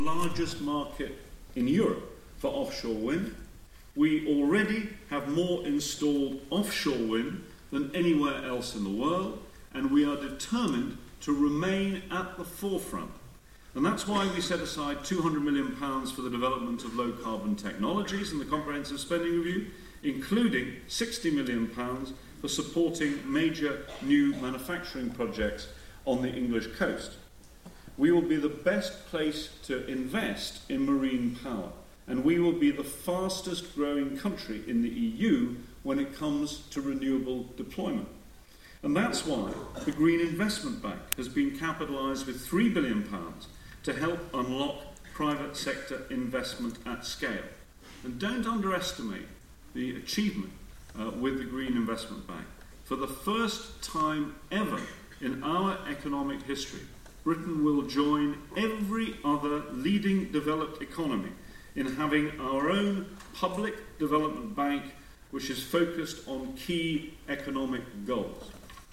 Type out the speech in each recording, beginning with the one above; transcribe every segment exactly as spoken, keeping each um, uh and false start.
largest market in Europe for offshore wind. We already have more installed offshore wind than anywhere else in the world, and we are determined to remain at the forefront. And that's why we set aside two hundred million pounds for the development of low-carbon technologies in the Comprehensive Spending Review, including sixty million pounds for supporting major new manufacturing projects on the English coast. We will be the best place to invest in marine power, and we will be the fastest growing country in the E U when it comes to renewable deployment. And that's why the Green Investment Bank has been capitalised with three billion pounds to help unlock private sector investment at scale. And don't underestimate the achievement uh, with the Green Investment Bank. For the first time ever in our economic history, Britain will join every other leading developed economy in having our own public development bank which is focused on key economic goals.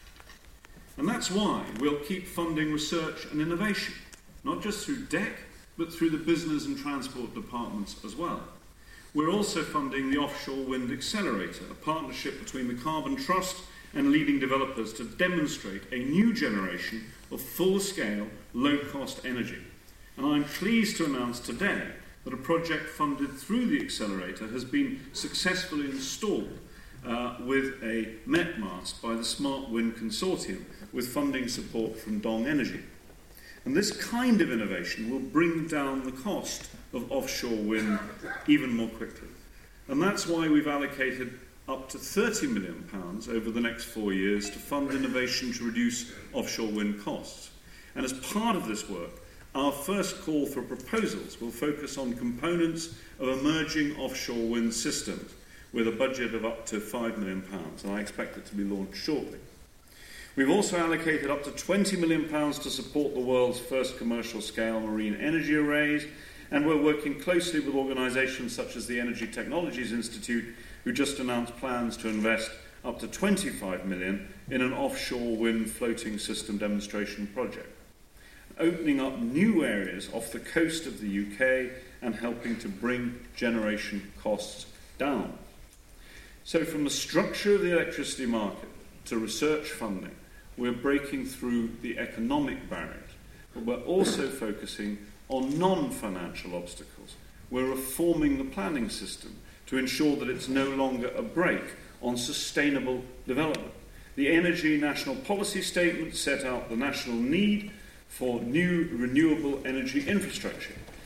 And that's why we'll keep funding research and innovation, not just through D E C, but through the business and transport departments as well. We're also funding the Offshore Wind Accelerator, a partnership between the Carbon Trust and leading developers to demonstrate a new generation of full-scale, low-cost energy. And I'm pleased to announce today that a project funded through the accelerator has been successfully installed uh, with a Met mast by the Smart Wind Consortium, with funding support from Dong Energy. And this kind of innovation will bring down the cost of offshore wind even more quickly. And that's why we've allocated up to thirty million pounds over the next four years to fund innovation to reduce offshore wind costs. And as part of this work, our first call for proposals will focus on components of emerging offshore wind systems with a budget of up to five million pounds, and I expect it to be launched shortly. We've also allocated up to twenty million pounds to support the world's first commercial-scale marine energy arrays, and we're working closely with organisations such as the Energy Technologies Institute, who just announced plans to invest up to twenty-five million pounds in an offshore wind floating system demonstration project, opening up new areas off the coast of the U K and helping to bring generation costs down. So from the structure of the electricity market to research funding, we're breaking through the economic barriers, but we're also focusing on non-financial obstacles. We're reforming the planning system to ensure that it's no longer a brake on sustainable development. The Energy National Policy Statement set out the national need for new renewable energy infrastructure,